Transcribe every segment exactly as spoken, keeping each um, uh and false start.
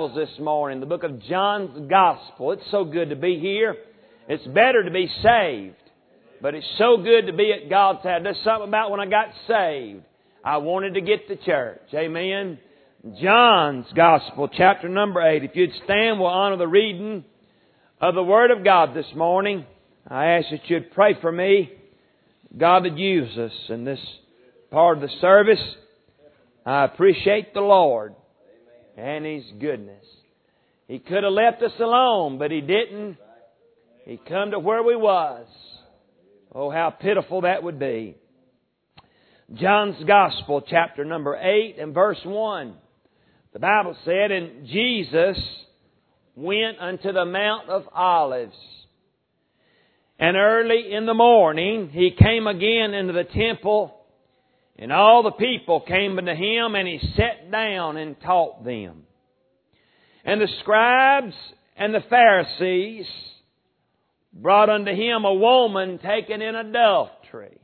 this morning, the book of John's Gospel. It's so good to be here. It's better to be saved, but it's so good to be at God's house. There's something about when I got saved, I wanted to get to church. Amen. John's Gospel, chapter number eight. If you'd stand, we'll honor the reading of the Word of God this morning. I ask that you'd pray for me. God would use us in this part of the service. I appreciate the Lord and His goodness. He could have left us alone, but He didn't. He come to where we was. Oh, how pitiful that would be. John's Gospel, chapter number eight and verse one. The Bible said, "And Jesus went unto the Mount of Olives. And early in the morning He came again into the temple, and all the people came unto Him, and He sat down and taught them. And the scribes and the Pharisees brought unto Him a woman taken in adultery.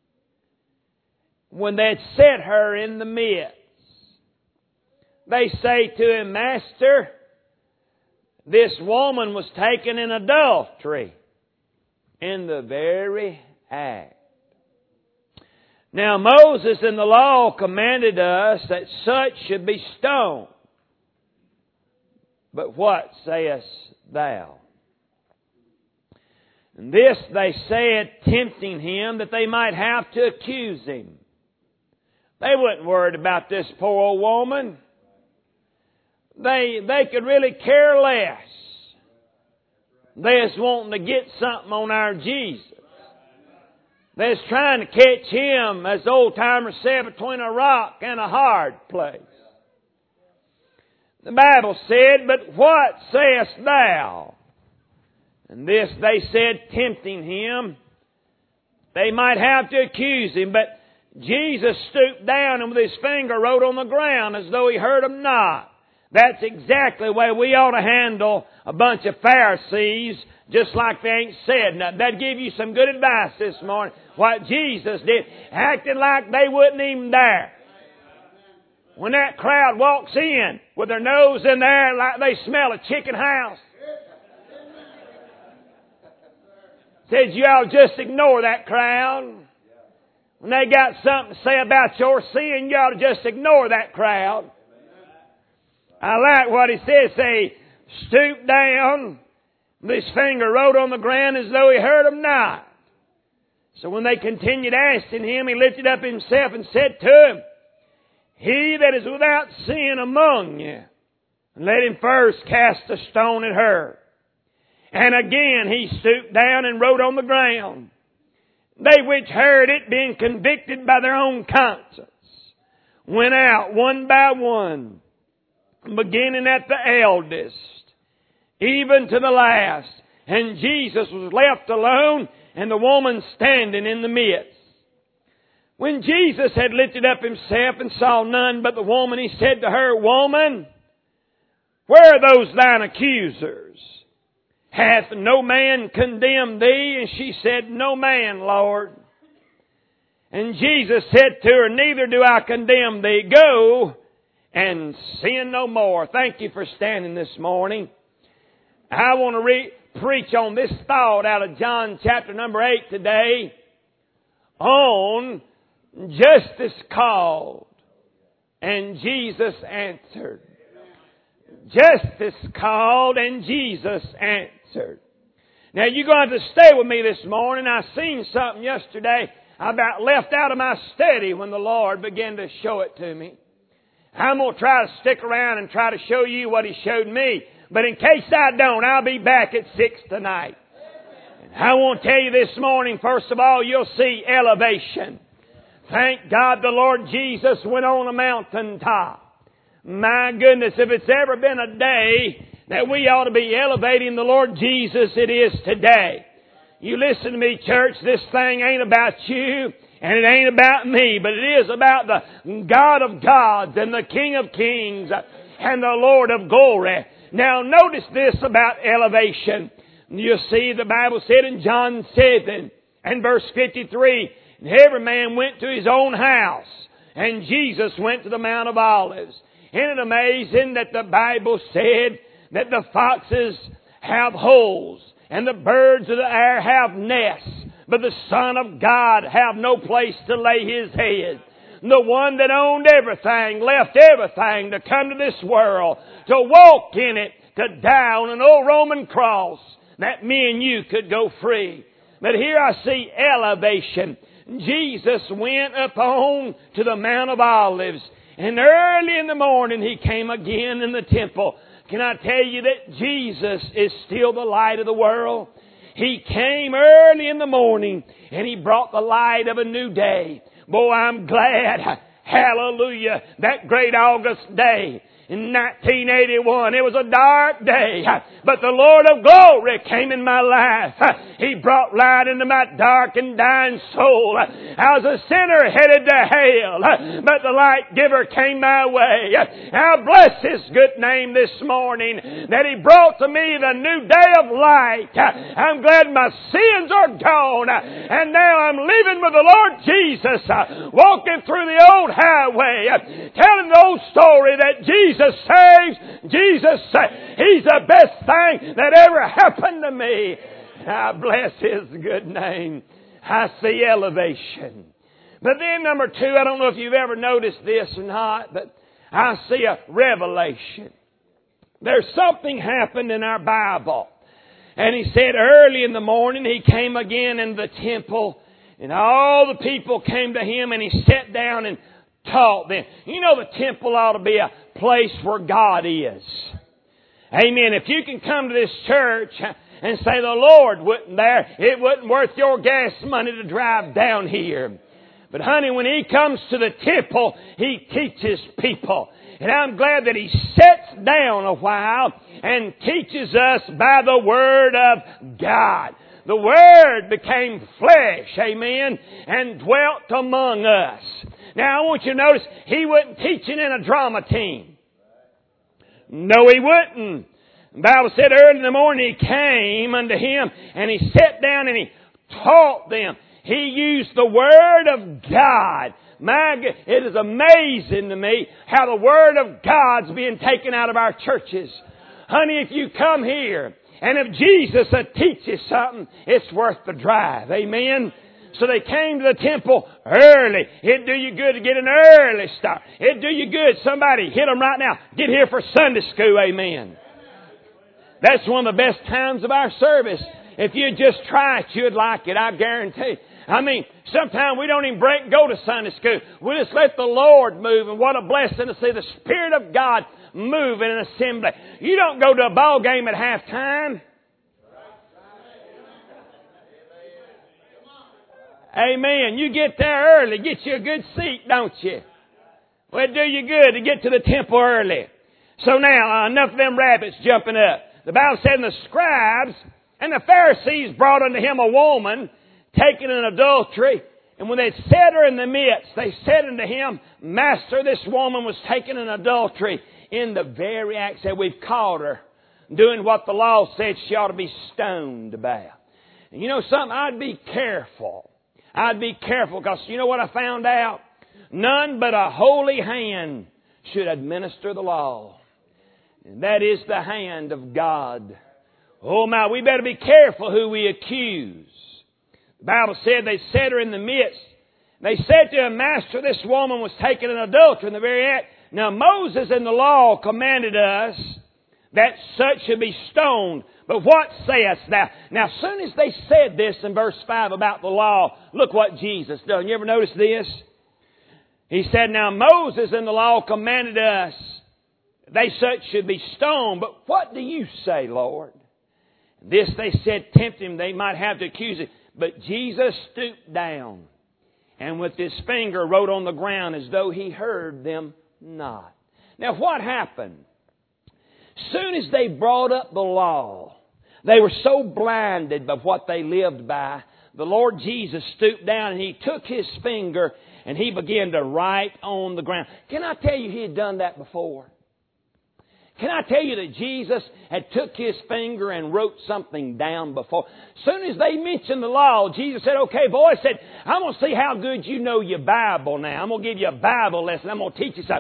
When they had set her in the midst, they say to Him, Master, this woman was taken in adultery in the very act. Now Moses in the law commanded us that such should be stoned. But what sayest thou?" And this they said, tempting Him, that they might have to accuse Him. They weren't worried about this poor old woman. They, they could really care less. They just wanting to get something on our Jesus. They're trying to catch Him, as the old timers said, between a rock and a hard place. The Bible said, "But what sayest thou?" And this they said, tempting Him. They might have to accuse Him, but Jesus stooped down and with His finger wrote on the ground as though He heard them not. That's exactly the way we ought to handle a bunch of Pharisees, just like they ain't said nothing. That'd give you some good advice this morning. What Jesus did, acting like they wasn't even there. When that crowd walks in with their nose in there like they smell a chicken house, says you ought to just ignore that crowd. When they got something to say about your sin, you ought to just ignore that crowd. I like what He says. Say, stoop down. This finger wrote on the ground as though He heard them not. So when they continued asking Him, He lifted up Himself and said to them, "He that is without sin among you, let him first cast a stone at her." And again He stooped down and wrote on the ground. They which heard it, being convicted by their own conscience, went out one by one, beginning at the eldest, even to the last. And Jesus was left alone, and the woman standing in the midst. When Jesus had lifted up Himself and saw none but the woman, He said to her, "Woman, where are those thine accusers? Hath no man condemned thee?" And she said, "No man, Lord." And Jesus said to her, "Neither do I condemn thee. Go and sin no more." Thank you for standing this morning. I want to re- preach on this thought out of John chapter number eight today on justice called, and Jesus answered. Justice called, and Jesus answered. Now you're going to have to stay with me this morning. I seen something yesterday I about left out of my study when the Lord began to show it to me. I'm going to try to stick around and try to show you what He showed me. But in case I don't, I'll be back at six tonight. And I want to tell you this morning, first of all, you'll see elevation. Thank God the Lord Jesus went on a mountaintop. My goodness, if it's ever been a day that we ought to be elevating the Lord Jesus, it is today. You listen to me, church, this thing ain't about you. And it ain't about me, but it is about the God of gods and the King of kings and the Lord of glory. Now notice this about elevation. You see the Bible said in John seven and verse fifty-three, "And every man went to his own house, and Jesus went to the Mount of Olives. Isn't it amazing that the Bible said that the foxes have holes and the birds of the air have nests, but the Son of God have no place to lay His head? The one that owned everything, left everything to come to this world, to walk in it, to die on an old Roman cross, that me and you could go free. But here I see elevation. Jesus went up on to the Mount of Olives, and early in the morning He came again in the temple. Can I tell you that Jesus is still the light of the world? He came early in the morning, and He brought the light of a new day. Boy, I'm glad, hallelujah, that great August day in nineteen eighty-one. It was a dark day, but the Lord of glory came in my life. He brought light into my dark and dying soul. I was a sinner headed to hell, but the light giver came my way. I bless His good name this morning that He brought to me the new day of light. I'm glad my sins are gone, and now I'm living with the Lord Jesus, walking through the old highway, telling the old story that Jesus Jesus saves. Jesus saves. He's the best thing that ever happened to me. I bless His good name. I see elevation. But then number two, I don't know if you've ever noticed this or not, but I see a revelation. There's something happened in our Bible. And He said early in the morning He came again in the temple, and all the people came to Him, and He sat down and taught them. You know, the temple ought to be a place where God is. Amen. If you can come to this church and say the Lord wasn't there, it wasn't worth your gas money to drive down here. But honey, when He comes to the temple, He teaches people. And I'm glad that He sits down a while and teaches us by the Word of God. The Word became flesh, amen, and dwelt among us. Now I want you to notice, He wasn't teaching in a drama team. No, He wouldn't. The Bible said early in the morning He came unto him, and He sat down and He taught them. He used the Word of God. My God, it is amazing to me how the Word of God's being taken out of our churches. Honey, if you come here, and if Jesus would teach you something, it's worth the drive. Amen? So they came to the temple early. It'd do you good to get an early start. It'd do you good. Somebody hit them right now. Get here for Sunday school. Amen. That's one of the best times of our service. If you'd just try it, you'd like it. I guarantee. I mean, sometimes we don't even break go to Sunday school. We just let the Lord move. And what a blessing to see the Spirit of God move in an assembly. You don't go to a ball game at halftime. Amen. You get there early. Get you a good seat, don't you? Well, it do you good to get to the temple early. So now, uh, enough of them rabbits jumping up. The Bible said, and the scribes and the Pharisees brought unto Him a woman taken in adultery. And when they set her in the midst, they said unto Him, Master, this woman was taken in adultery in the very act that we've caught her doing what the law said she ought to be stoned about. And you know something? I'd be careful. I'd be careful, because you know what I found out? None but a holy hand should administer the law. And that is the hand of God. Oh my, we better be careful who we accuse. The Bible said they set her in the midst. They said to him, Master, this woman was taken in adultery in the very act. Now Moses in the law commanded us that such should be stoned. But what sayest thou? Now, as soon as they said this in verse five about the law, look what Jesus done. You ever notice this? He said, now Moses in the law commanded us they such should be stoned. But what do you say, Lord? This they said tempt Him. They might have to accuse Him. But Jesus stooped down and with His finger wrote on the ground as though He heard them not. Now, what happened? Soon as they brought up the law, they were so blinded by what they lived by, the Lord Jesus stooped down and He took His finger and He began to write on the ground. Can I tell you He had done that before? Can I tell you that Jesus had took His finger and wrote something down before? As soon as they mentioned the law, Jesus said, okay, boy, said, I'm going to see how good you know your Bible now. I'm going to give you a Bible lesson. I'm going to teach you something.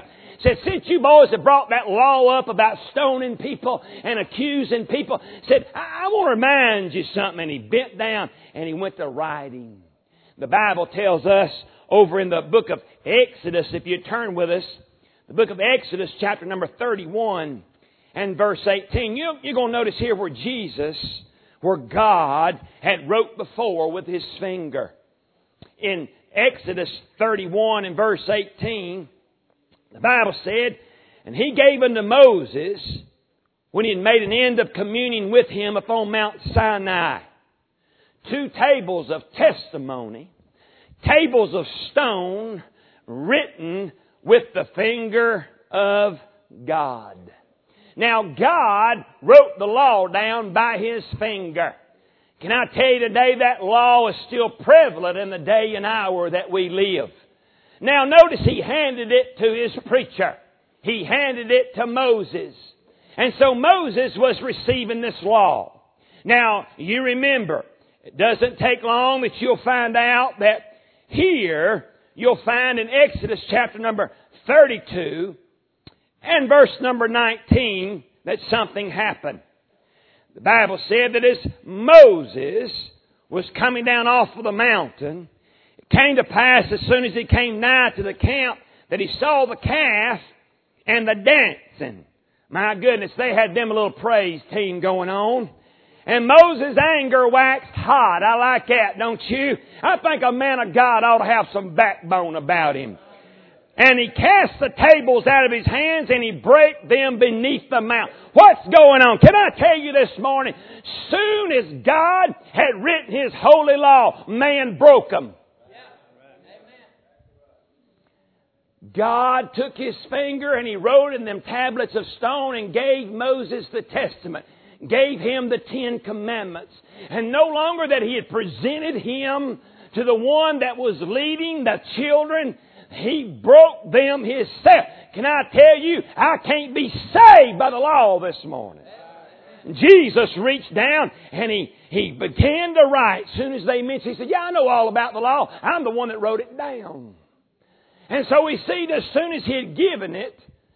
Said, since you boys have brought that law up about stoning people and accusing people, said, I, I want to remind you something. And he bent down and he went to writing. The Bible tells us over in the book of Exodus, if you turn with us, the book of Exodus, chapter number thirty-one and verse eighteen. You, you're going to notice here where Jesus, where God had wrote before with His finger. In Exodus thirty-one and verse eighteen, the Bible said, and He gave unto Moses, when He had made an end of communing with Him upon Mount Sinai, two tables of testimony, tables of stone, written with the finger of God. Now, God wrote the law down by His finger. Can I tell you today that law is still prevalent in the day and hour that we live. Now, notice He handed it to His preacher. He handed it to Moses. And so Moses was receiving this law. Now, you remember, it doesn't take long that you'll find out that here you'll find in Exodus chapter number thirty-two and verse number nineteen that something happened. The Bible said that as Moses was coming down off of the mountain, it came to pass as soon as he came nigh to the camp that he saw the calf and the dancing. My goodness, they had them a little praise team going on. And Moses' anger waxed hot. I like that, don't you? I think a man of God ought to have some backbone about him. And he cast the tables out of his hands and he brake them beneath the mount. What's going on? Can I tell you this morning? Soon as God had written His holy law, man broke them. God took His finger and He wrote in them tablets of stone and gave Moses the testament. Gave him the Ten Commandments. And no longer that He had presented him to the one that was leading the children, He broke them Himself. Can I tell you, I can't be saved by the law this morning. Jesus reached down and he, he began to write. As soon as they mentioned, He said, yeah, I know all about the law. I'm the one that wrote it down. And so we see that as soon as He had given it,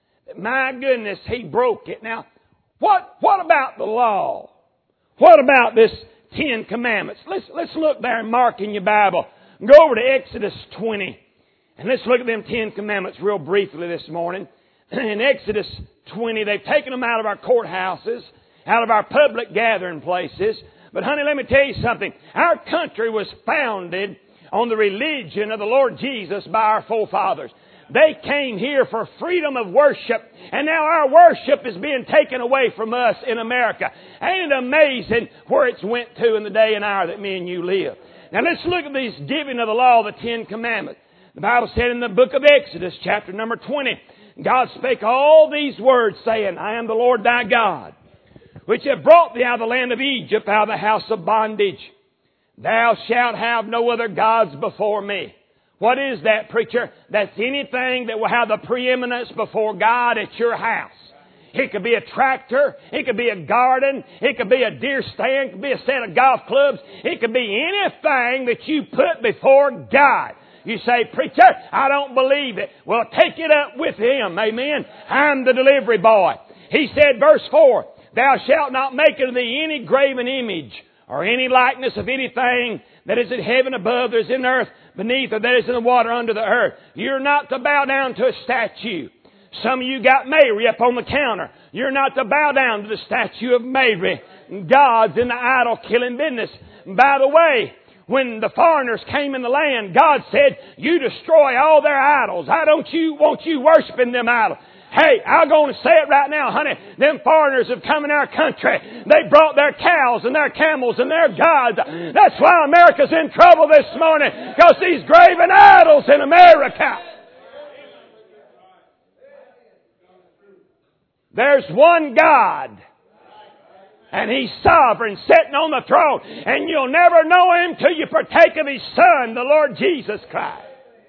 my goodness, He broke it. Now, What, what about the law? What about this Ten Commandments? Let's, let's look there and mark in your Bible. Go over to Exodus twenty. And let's look at them Ten Commandments real briefly this morning. In Exodus twenty, they've taken them out of our courthouses, out of our public gathering places. But honey, let me tell you something. Our country was founded on the religion of the Lord Jesus by our forefathers. They came here for freedom of worship, and now our worship is being taken away from us in America. Ain't it amazing where it's went to in the day and hour that me and you live? Now let's look at these giving of the law, the Ten Commandments. The Bible said in the book of Exodus, chapter number twenty, God spake all these words, saying, I am the Lord thy God, which have brought thee out of the land of Egypt, out of the house of bondage. Thou shalt have no other gods before me. What is that, preacher? That's anything that will have the preeminence before God at your house. It could be a tractor. It could be a garden. It could be a deer stand. It could be a set of golf clubs. It could be anything that you put before God. You say, preacher, I don't believe it. Well, take it up with Him. Amen. I'm the delivery boy. He said, verse four, Thou shalt not make unto thee any graven image or any likeness of anything that is in heaven above, that is in earth beneath, or that is in the water under the earth. You're not to bow down to a statue. Some of you got Mary up on the counter. You're not to bow down to the statue of Mary. God's in the idol killing business. By the way, when the foreigners came in the land, God said, you destroy all their idols. I don't you want you worshiping them idols. Hey, I'm going to say it right now, honey. Them foreigners have come in our country. They brought their cows and their camels and their gods. That's why America's in trouble this morning. Because these graven idols in America. There's one God. And He's sovereign, sitting on the throne. And you'll never know Him till you partake of His Son, the Lord Jesus Christ.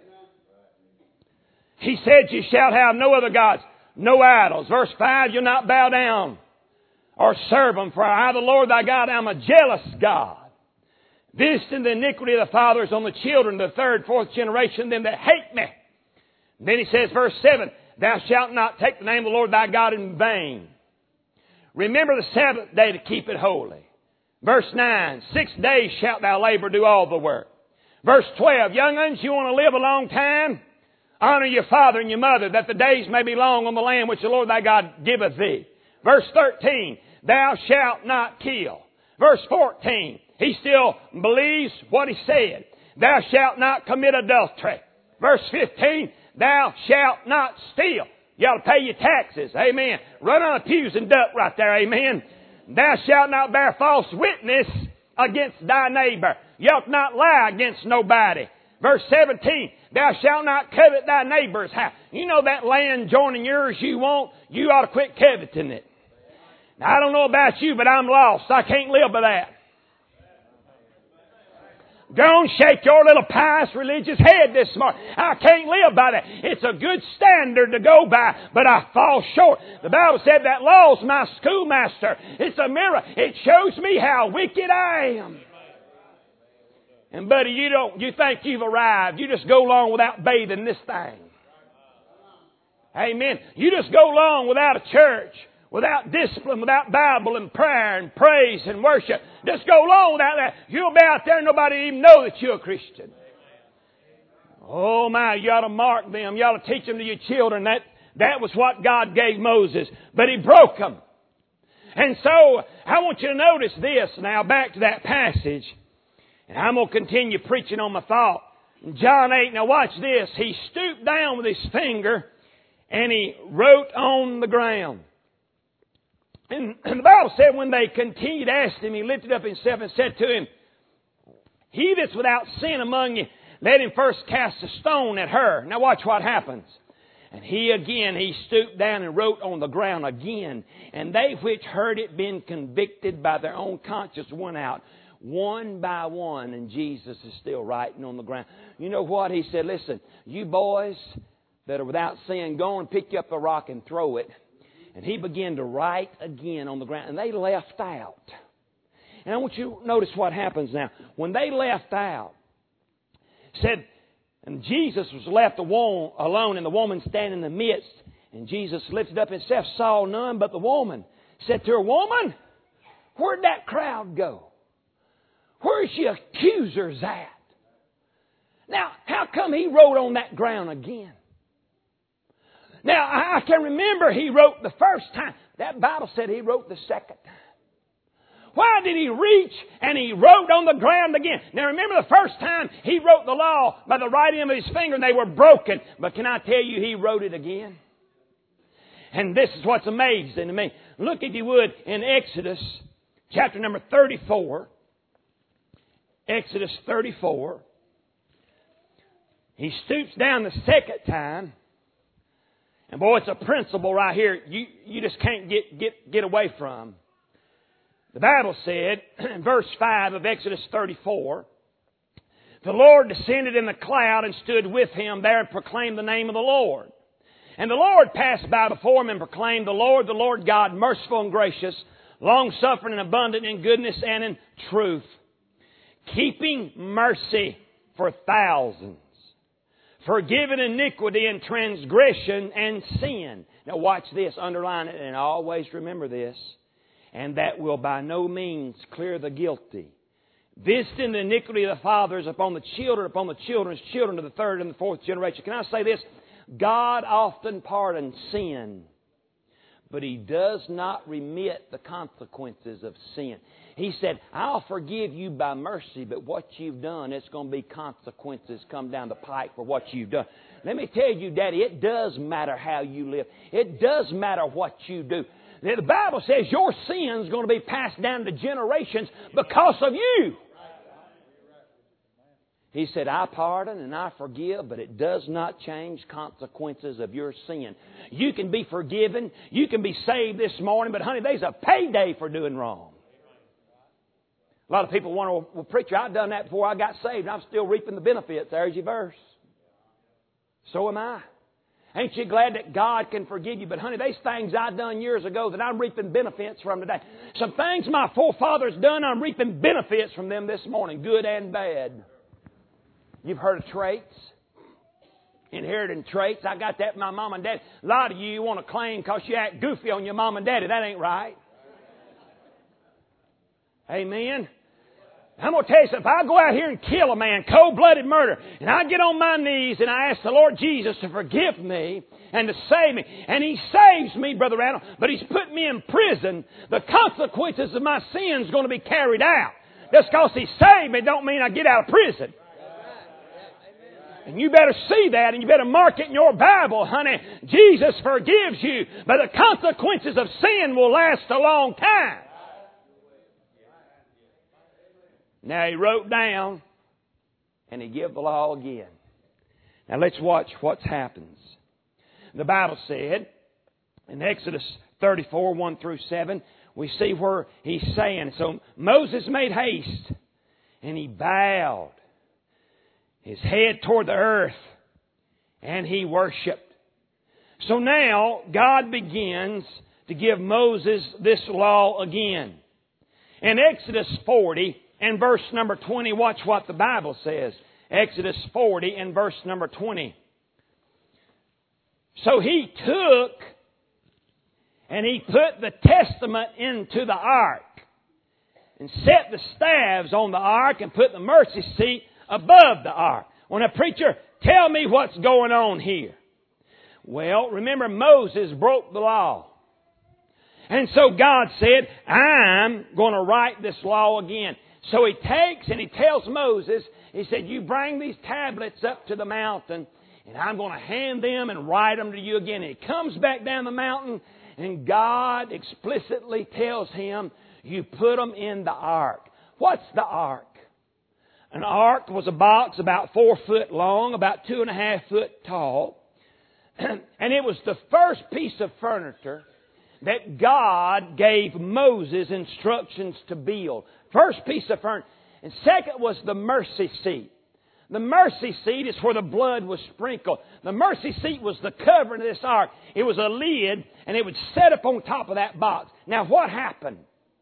He said, you shall have no other gods, no idols. Verse five, you'll not bow down or serve them. For I, the Lord thy God, am a jealous God, visiting the iniquity of the fathers on the children, the third, fourth generation, them that hate me. Then He says, verse seven, Thou shalt not take the name of the Lord thy God in vain. Remember the seventh day to keep it holy. Verse nine, six days shalt thou labor, do all the work. Verse twelve, young uns, you want to live a long time? Honor your father and your mother, that the days may be long on the land which the Lord thy God giveth thee. Verse thirteen, thou shalt not kill. Verse fourteen, he still believes what he said. Thou shalt not commit adultery. Verse fifteen, thou shalt not steal. You ought to pay your taxes. Amen. Run on the pews and duck right there. Amen. Thou shalt not bear false witness against thy neighbor. You ought not lie against nobody. Verse seventeen, thou shalt not covet thy neighbor's house. You know that land joining yours you want, you ought to quit coveting it. Now, I don't know about you, but I'm lost. I can't live by that. Go on, shake your little pious religious head this morning. I can't live by that. It's a good standard to go by, but I fall short. The Bible said that law's my schoolmaster. It's a mirror. It shows me how wicked I am. And buddy, you don't, you think you've arrived. You just go along without bathing this thing. Amen. You just go along without a church, without discipline, without Bible and prayer and praise and worship. Just go along without that. You'll be out there and nobody even know that you're a Christian. Oh my, you ought to mark them. You ought to teach them to your children. That, that was what God gave Moses. But He broke them. And so, I want you to notice this now, back to that passage. And I'm going to continue preaching on my thought. In John eight, now watch this. He stooped down with his finger and he wrote on the ground. And the Bible said when they continued asked him, he lifted up himself and said to him, he that's without sin among you, let him first cast a stone at her. Now watch what happens. And he again, he stooped down and wrote on the ground again. And they which heard it been convicted by their own conscience went out, one by one, and Jesus is still writing on the ground. You know what? He said, listen, you boys that are without sin, go and pick up a rock and throw it. And he began to write again on the ground. And they left out. And I want you to notice what happens now. When they left out, said, and Jesus was left alone, and the woman standing in the midst. And Jesus lifted up himself, saw none but the woman. Said to her, woman, where'd that crowd go? Where's your accusers at? Now, how come he wrote on that ground again? Now, I can remember he wrote the first time. That Bible said he wrote the second time. Why did he reach and he wrote on the ground again? Now, remember the first time he wrote the law by the writing of his finger and they were broken. But can I tell you, he wrote it again? And this is what's amazing to me. Look, if you would, in Exodus chapter number thirty-four. Exodus thirty-four. He stoops down the second time. And boy, it's a principle right here you, you just can't get, get, get away from. The Bible said, in verse five of Exodus thirty-four, the Lord descended in the cloud and stood with him there and proclaimed the name of the Lord. And the Lord passed by before him and proclaimed, the Lord, the Lord God, merciful and gracious, long-suffering and abundant in goodness and in truth, keeping mercy for thousands, forgiving iniquity and transgression and sin. Now watch this, underline it, and always remember this. And that will by no means clear the guilty, visiting the iniquity of the fathers upon the children, upon the children's children to the third and the fourth generation. Can I say this? God often pardons sin, but He does not remit the consequences of sin. He said, I'll forgive you by mercy, but what you've done, it's going to be consequences come down the pike for what you've done. Let me tell you, Daddy, it does matter how you live. It does matter what you do. The Bible says your sin's going to be passed down to generations because of you. He said, I pardon and I forgive, but it does not change consequences of your sin. You can be forgiven. You can be saved this morning, but honey, there's a payday for doing wrong. A lot of people wonder, well, preacher, I've done that before I got saved, and I'm still reaping the benefits. There's your verse. So am I. Ain't you glad that God can forgive you? But honey, there's things I done years ago that I'm reaping benefits from today. Some things my forefathers done, I'm reaping benefits from them this morning, good and bad. You've heard of traits. Inheriting traits. I got that from my mom and dad. A lot of you want to claim because you act goofy on your mom and daddy. That ain't right. Amen. I'm going to tell you something. If I go out here and kill a man, cold-blooded murder, and I get on my knees and I ask the Lord Jesus to forgive me and to save me, and He saves me, Brother Randall, but He's put me in prison, the consequences of my sins are going to be carried out. Just because He saved me don't mean I get out of prison. And you better see that, and you better mark it in your Bible, honey. Jesus forgives you, but the consequences of sin will last a long time. Now He wrote down, and He gave the law again. Now let's watch what happens. The Bible said, in Exodus thirty-four, one through seven, we see where He's saying, so Moses made haste, and he bowed his head toward the earth, and he worshiped. So now God begins to give Moses this law again. In Exodus forty and verse number twenty, watch what the Bible says. Exodus forty and verse number twenty. So he took and he put the testament into the ark and set the staves on the ark and put the mercy seat above the ark. Well, now, preacher, tell me what's going on here. Well, remember, Moses broke the law. And so God said, I'm going to write this law again. So He takes and He tells Moses, He said, you bring these tablets up to the mountain, and I'm going to hand them and write them to you again. And He comes back down the mountain, and God explicitly tells him, you put them in the ark. What's the ark? An ark was a box about four foot long, about two and a half foot tall. And it was the first piece of furniture that God gave Moses instructions to build. First piece of furniture. And second was the mercy seat. The mercy seat is where the blood was sprinkled. The mercy seat was the covering of this ark. It was a lid, and it would set up on top of that box. Now what happened?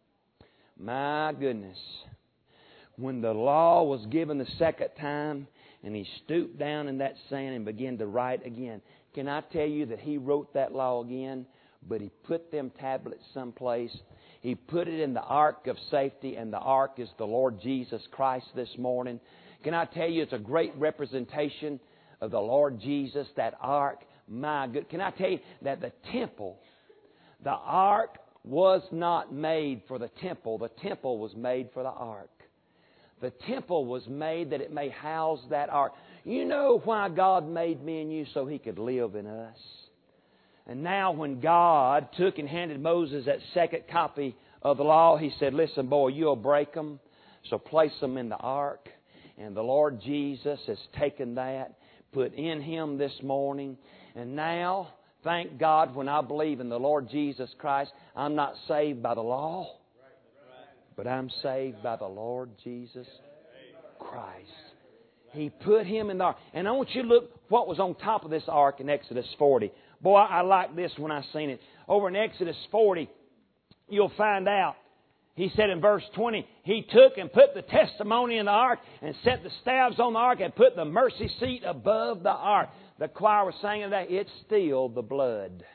My goodness. When the law was given the second time, and he stooped down in that sand and began to write again. Can I tell you that he wrote that law again, but he put them tablets someplace. He put it in the ark of safety, and the ark is the Lord Jesus Christ this morning. Can I tell you it's a great representation of the Lord Jesus, that ark. My good. Can I tell you that the temple, the ark was not made for the temple. The temple was made for the ark. The temple was made that it may house that ark. You know why God made me and you? So He could live in us. And now when God took and handed Moses that second copy of the law, He said, listen, boy, you'll break them, so place them in the ark. And the Lord Jesus has taken that, put in Him this morning. And now, thank God, when I believe in the Lord Jesus Christ, I'm not saved by the law, but I'm saved by the Lord Jesus Christ. He put Him in the ark. And I want you to look what was on top of this ark in Exodus forty. Boy, I, I like this when I seen it. Over in Exodus forty, you'll find out. He said in verse twenty, He took and put the testimony in the ark and set the staves on the ark and put the mercy seat above the ark. The choir was singing that. It's still the blood.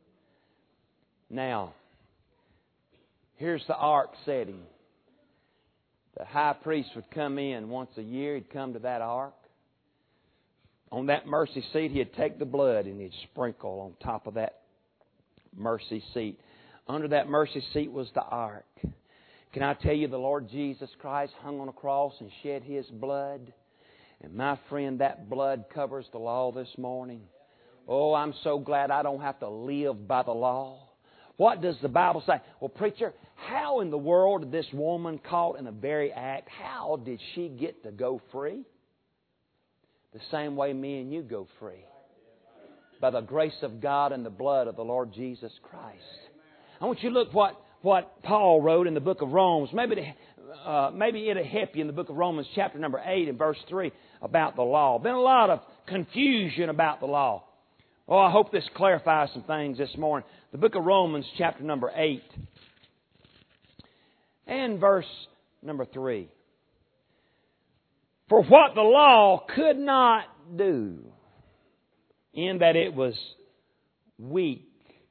Now, here's the ark setting. The high priest would come in once a year. He'd come to that ark. On that mercy seat, he'd take the blood and he'd sprinkle on top of that mercy seat. Under that mercy seat was the ark. Can I tell you, the Lord Jesus Christ hung on a cross and shed His blood? And my friend, that blood covers the law this morning. Oh, I'm so glad I don't have to live by the law. What does the Bible say? Well, preacher, how in the world did this woman caught in the very act, how did she get to go free? The same way me and you go free. By the grace of God and the blood of the Lord Jesus Christ. I want you to look what, what Paul wrote in the book of Romans. Maybe, uh, maybe it'll help you in the book of Romans chapter number eight and verse three about the law. Been a lot of confusion about the law. Oh, I hope this clarifies some things this morning. The book of Romans chapter number eight and verse number three. For what the law could not do, in that it was weak.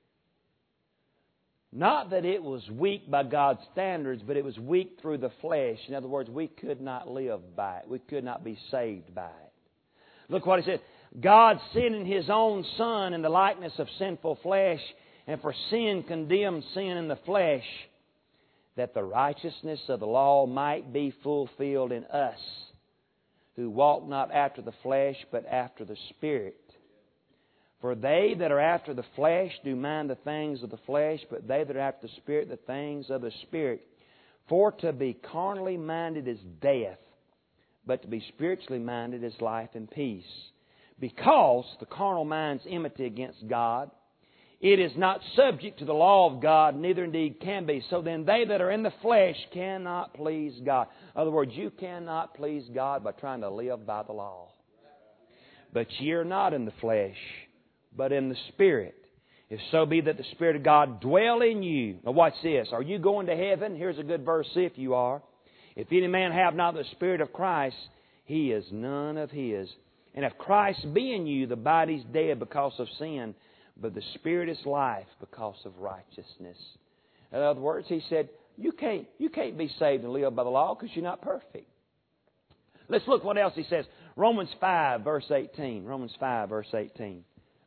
Not that it was weak by God's standards, but it was weak through the flesh. In other words, we could not live by it. We could not be saved by it. Look what He said. God sending His own Son in the likeness of sinful flesh, and for sin condemned sin in the flesh, that the righteousness of the law might be fulfilled in us, who walk not after the flesh, but after the Spirit. For they that are after the flesh do mind the things of the flesh, but they that are after the Spirit, the things of the Spirit. For to be carnally minded is death, but to be spiritually minded is life and peace. Because the carnal mind's enmity against God, it is not subject to the law of God, neither indeed can be. So then they that are in the flesh cannot please God. In other words, you cannot please God by trying to live by the law. But ye are not in the flesh, but in the Spirit. If so be that the Spirit of God dwell in you. Now watch this. Are you going to heaven? Here's a good verse if you are. If any man have not the Spirit of Christ, he is none of His. And if Christ be in you, the body's dead because of sin, but the Spirit is life because of righteousness. In other words, He said, you can't, you can't be saved and live by the law because you're not perfect. Let's look what else He says. Romans five, verse eighteen. Romans five, verse eighteen.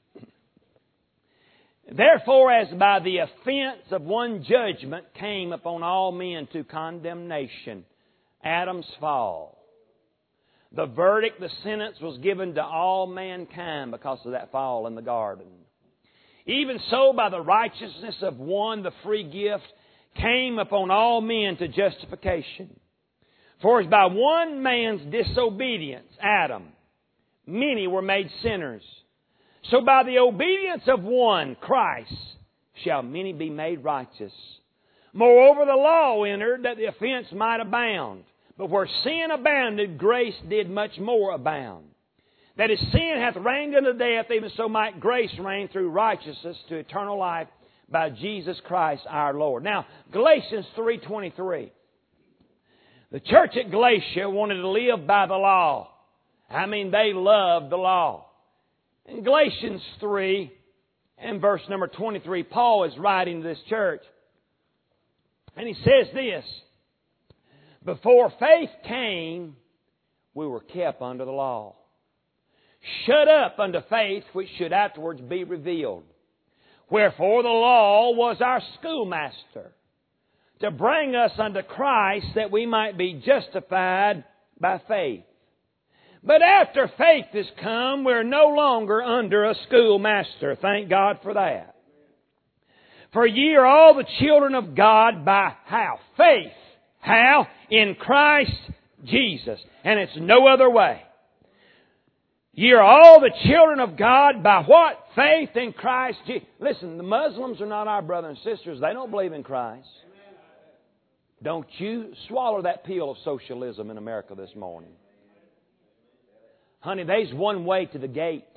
Therefore, as by the offense of one judgment came upon all men to condemnation, Adam's fall. The verdict, the sentence was given to all mankind because of that fall in the garden. Even so, by the righteousness of one, the free gift came upon all men to justification. For as by one man's disobedience, Adam, many were made sinners. So by the obedience of one, Christ, shall many be made righteous. Moreover, the law entered that the offense might abound. But where sin abounded, grace did much more abound. That as sin hath reigned unto death, even so might grace reign through righteousness to eternal life by Jesus Christ our Lord. Now, Galatians three twenty-three. The church at Galatia wanted to live by the law. I mean, they loved the law. In Galatians three and verse number twenty-three, Paul is writing to this church. And he says this. Before faith came, we were kept under the law, shut up unto faith, which should afterwards be revealed. Wherefore the law was our schoolmaster, to bring us unto Christ, that we might be justified by faith. But after faith has come, we're no longer under a schoolmaster. Thank God for that. For ye are all the children of God by how? Faith. How? In Christ Jesus. And it's no other way. Ye are all the children of God by what? Faith in Christ Jesus. Listen, the Muslims are not our brothers and sisters. They don't believe in Christ. Don't you swallow that pill of socialism in America this morning. Honey, there's one way to the gate.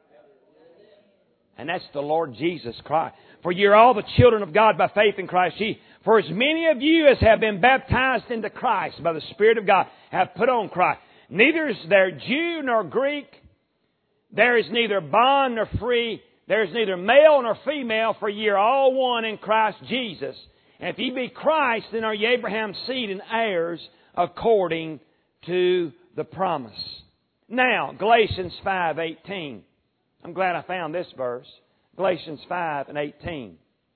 And that's the Lord Jesus Christ. For ye are all the children of God by faith in Christ Jesus. For as many of you as have been baptized into Christ by the Spirit of God have put on Christ. Neither is there Jew nor Greek. There is neither bond nor free. There is neither male nor female. For ye are all one in Christ Jesus. And if ye be Christ, then are ye Abraham's seed and heirs according to the promise. Now, Galatians five eighteen. I'm glad I found this verse. Galatians five and eighteen.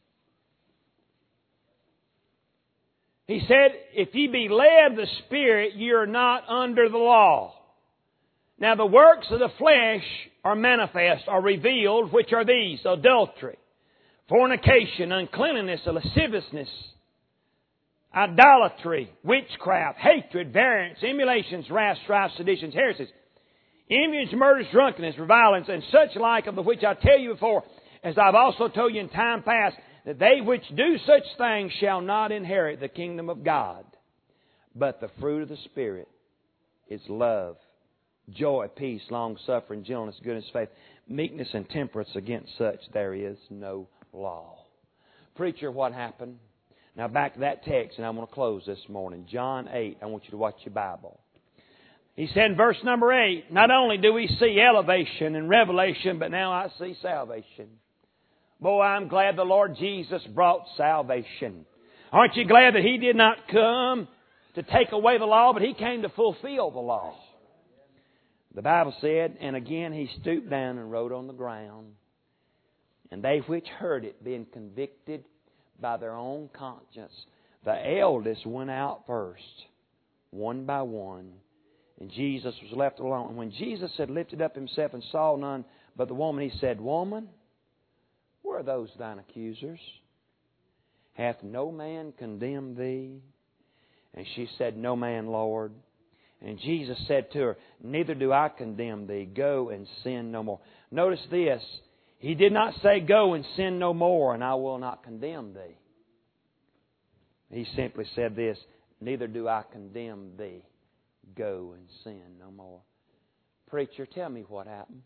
He said, if ye be led of the Spirit, ye are not under the law. Now the works of the flesh are manifest, are revealed, which are these: adultery, fornication, uncleanness, lasciviousness, idolatry, witchcraft, hatred, variance, emulations, wrath, strife, seditions, heresies, envies, murders, drunkenness, revilings, and such like, of the which I tell you before, as I've also told you in time past, that they which do such things shall not inherit the kingdom of God. But the fruit of the Spirit is love, joy, peace, long-suffering, gentleness, goodness, faith, meekness, and temperance. Against such there is no law. Preacher, what happened? Now back to that text, and I'm going to close this morning. John eight. I want you to watch your Bible. He said in verse number eight, not only do we see elevation and revelation, but now I see salvation. Boy, I'm glad the Lord Jesus brought salvation. Aren't you glad that He did not come to take away the law, but He came to fulfill the law? The Bible said, and again He stooped down and wrote on the ground. And they which heard it, being convicted by their own conscience, the eldest went out first, one by one. And Jesus was left alone. And when Jesus had lifted up Himself and saw none but the woman, He said, Woman, where are those thine accusers? Hath no man condemned thee? And she said, No man, Lord. And Jesus said to her, Neither do I condemn thee. Go and sin no more. Notice this. He did not say, Go and sin no more, and I will not condemn thee. He simply said this, Neither do I condemn thee. Go and sin no more. Preacher, tell me what happened.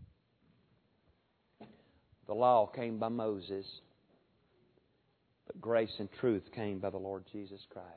The law came by Moses, but grace and truth came by the Lord Jesus Christ.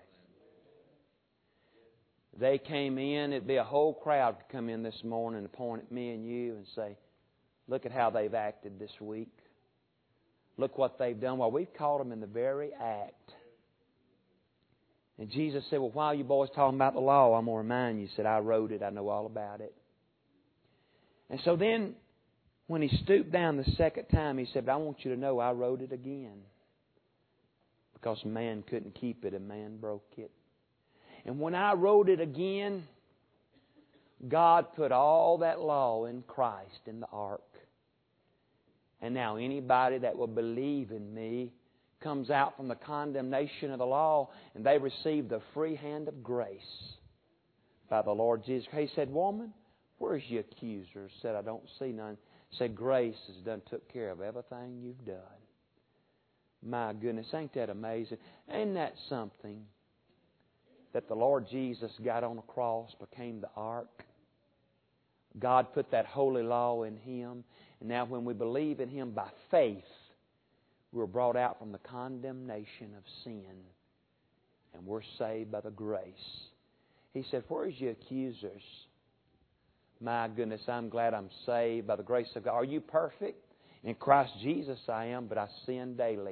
They came in, it'd be a whole crowd could come in this morning and point at me and you and say, Look at how they've acted this week. Look what they've done. Well, we've caught them in the very act. And Jesus said, Well, while you boys talking about the law, I'm going to remind you. He said, I wrote it. I know all about it. And so then, when He stooped down the second time, He said, But I want you to know I wrote it again. Because man couldn't keep it and man broke it. And when I wrote it again, God put all that law in Christ in the ark. And now anybody that will believe in me comes out from the condemnation of the law, and they receive the free hand of grace by the Lord Jesus. He said, Woman, where's your accuser? Said, I don't see none. Said, grace has done took care of everything you've done. My goodness, ain't that amazing? Ain't that something? That the Lord Jesus got on a cross, became the ark. God put that holy law in Him. And now when we believe in Him by faith, we're brought out from the condemnation of sin. And we're saved by the grace. He said, Where's your accusers? My goodness, I'm glad I'm saved by the grace of God. Are you perfect? In Christ Jesus I am, but I sin daily.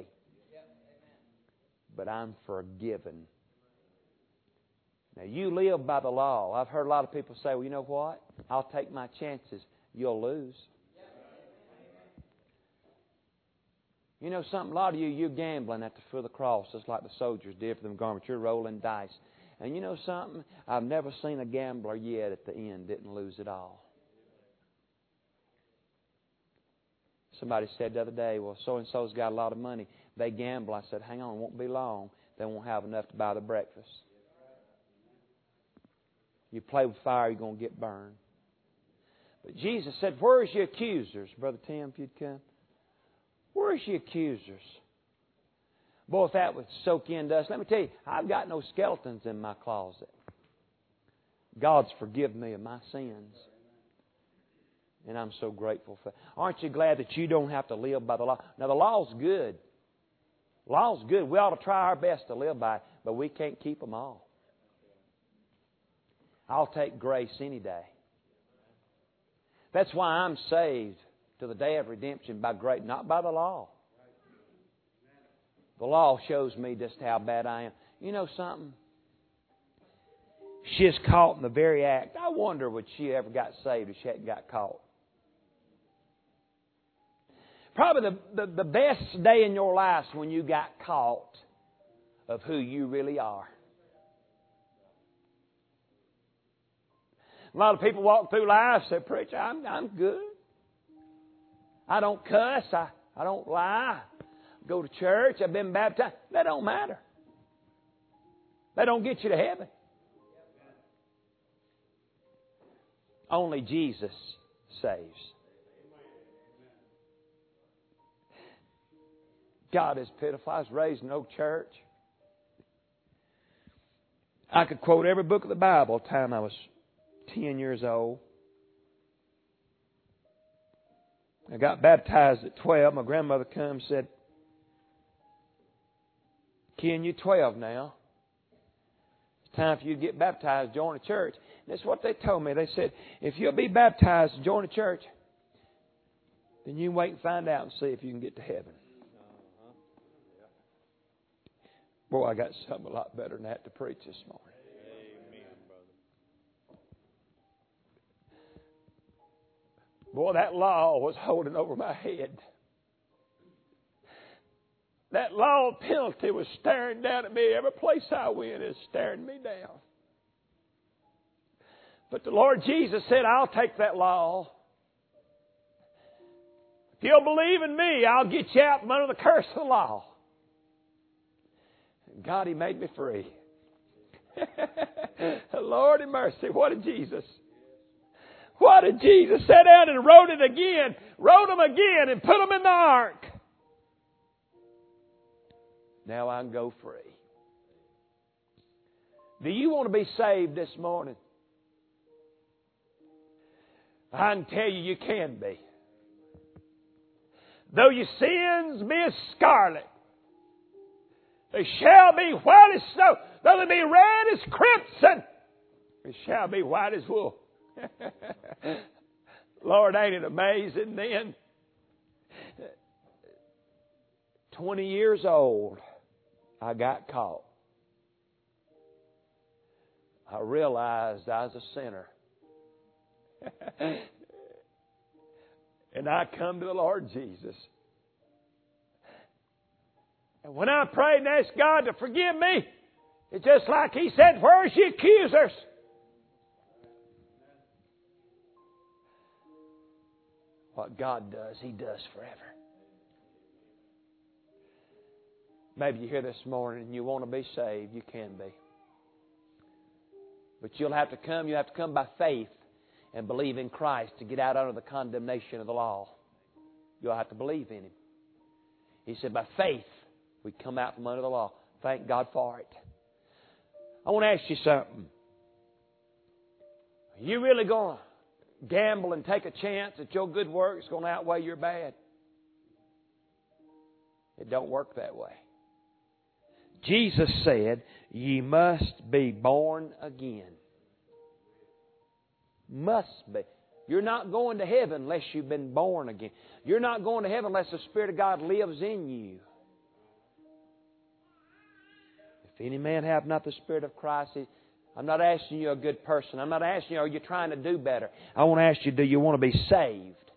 But I'm forgiven. Now, you live by the law. I've heard a lot of people say, well, you know what? I'll take my chances. You'll lose. You know something? A lot of you, you're gambling at the foot of the cross, just like the soldiers did for them garments. You're rolling dice. And you know something? I've never seen a gambler yet at the end didn't lose it all. Somebody said the other day, well, so-and-so's got a lot of money. They gamble. I said, hang on, it won't be long. They won't have enough to buy the breakfast. You play with fire, you're going to get burned. But Jesus said, where's your accusers? Brother Tim, if you'd come. Where's your accusers? Boy, if that would soak into us, let me tell you, I've got no skeletons in my closet. God's forgiven me of my sins. And I'm so grateful for that. Aren't you glad that you don't have to live by the law? Now, the law's good. Law's good. We ought to try our best to live by it, but we can't keep them all. I'll take grace any day. That's why I'm saved to the day of redemption by grace, not by the law. The law shows me just how bad I am. You know something? She's caught in the very act. I wonder would she ever got saved if she hadn't got caught. Probably the, the, the best day in your life is when you got caught of who you really are. A lot of people walk through life and say, Preacher, I'm, I'm good. I don't cuss. I, I don't lie. I go to church. I've been baptized. That don't matter. That don't get you to heaven. Only Jesus saves. God is pitiful. I was raised in no church. I could quote every book of the Bible the time I was ten years old. I got baptized at twelve. My grandmother come and said, Ken, you're twelve now. It's time for you to get baptized, join a church. And that's what they told me. They said, if you'll be baptized and join a church, then you wait and find out and see if you can get to heaven. Boy, I got something a lot better than that to preach this morning. Amen, brother. Boy, that law was holding over my head. That law of penalty was staring down at me. Every place I went is staring me down. But the Lord Jesus said, I'll take that law. If you'll believe in me, I'll get you out from under the curse of the law. And God, He made me free. Lord have mercy. What a Jesus. What a Jesus. Sat down and wrote it again. Wrote them again and put them in the ark. Now I can go free. Do you want to be saved this morning? I can tell you, you can be. Though your sins be as scarlet, they shall be white as snow. Though they be red as crimson, they shall be white as wool. Lord, ain't it amazing then? Twenty years old, I got caught. I realized I was a sinner. And I come to the Lord Jesus. And when I prayed and asked God to forgive me, it's just like He said, where's your accusers? What God does, He does forever. Maybe you're here this morning and you want to be saved. You can be. But you'll have to come. You have to come by faith and believe in Christ to get out under the condemnation of the law. You'll have to believe in Him. He said, by faith, we come out from under the law. Thank God for it. I want to ask you something. Are you really going to gamble and take a chance that your good work is going to outweigh your bad? It don't work that way. Jesus said, ye must be born again. Must be. You're not going to heaven unless you've been born again. You're not going to heaven unless the Spirit of God lives in you. If any man have not the Spirit of Christ, I'm not asking you a good person. I'm not asking you, are you trying to do better? I want to ask you, do you want to be saved?